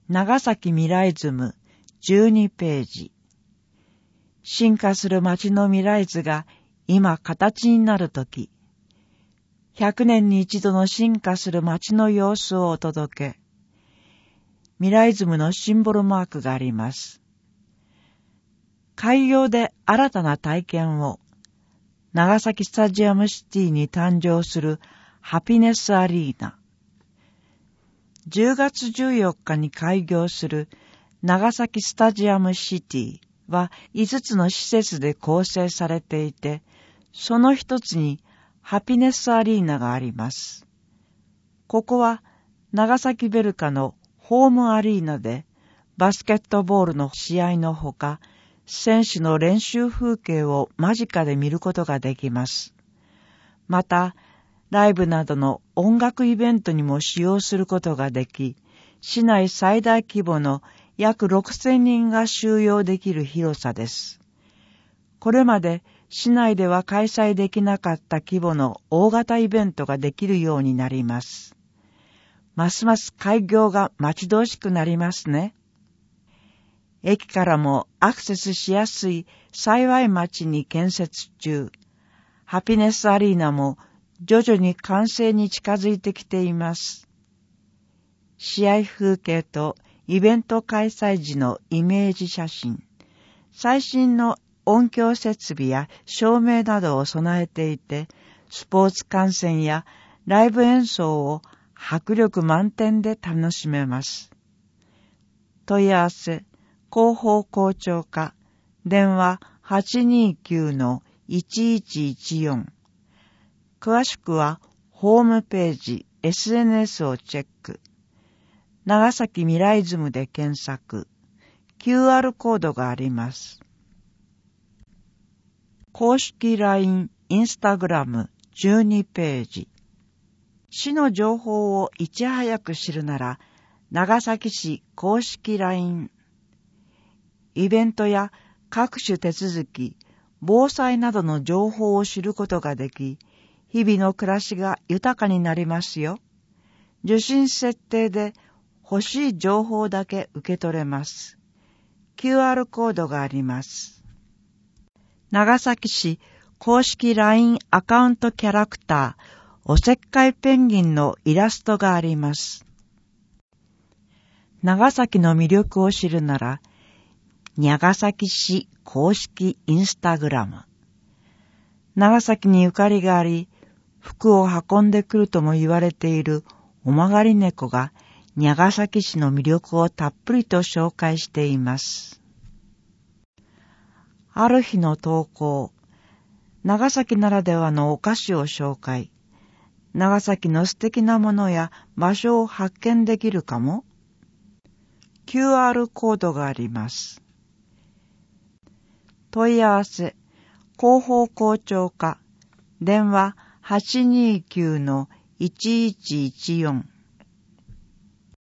長崎未来図図12ページ。進化する街の未来図が今形になるとき、100年に一度の進化する街の様子をお届け。未来図のシンボルマークがあります。開業で新たな体験を、長崎スタジアムシティに誕生するハピネスアリーナ。10月14日に開業する長崎スタジアムシティは5つの施設で構成されていて、その一つにハピネスアリーナがあります。ここは長崎ベルカのホームアリーナでバスケットボールの試合のほか、選手の練習風景を間近で見ることができます。また、ライブなどの音楽イベントにも使用することができ、市内最大規模の約6000人が収容できる広さです。これまで市内では開催できなかった規模の大型イベントができるようになります。ますます開業が待ち遠しくなりますね。駅からもアクセスしやすい幸い町に建設中、ハピネスアリーナも徐々に完成に近づいてきています。試合風景とイベント開催時のイメージ写真、最新の音響設備や照明などを備えていて、スポーツ観戦やライブ演奏を迫力満点で楽しめます。問い合わせ、広報広聴課、電話 829-1114。詳しくはホームページ、SNS をチェック。長崎未来ズムで検索。QR コードがあります。公式 LINE、インスタグラム12ページ。市の情報をいち早く知るなら、長崎市公式 LINE。イベントや各種手続き、防災などの情報を知ることができ、日々の暮らしが豊かになりますよ。受信設定で欲しい情報だけ受け取れます。QR コードがあります。長崎市公式 LINE アカウントキャラクター、おせっかいペンギンのイラストがあります。長崎の魅力を知るなら、長崎市公式インスタグラム。長崎にゆかりがあり、服を運んでくるとも言われているおまがり猫が長崎市の魅力をたっぷりと紹介しています。ある日の投稿、長崎ならではのお菓子を紹介。長崎の素敵なものや場所を発見できるかも。QR コードがあります。問い合わせ、広報広聴課、電話 829-1114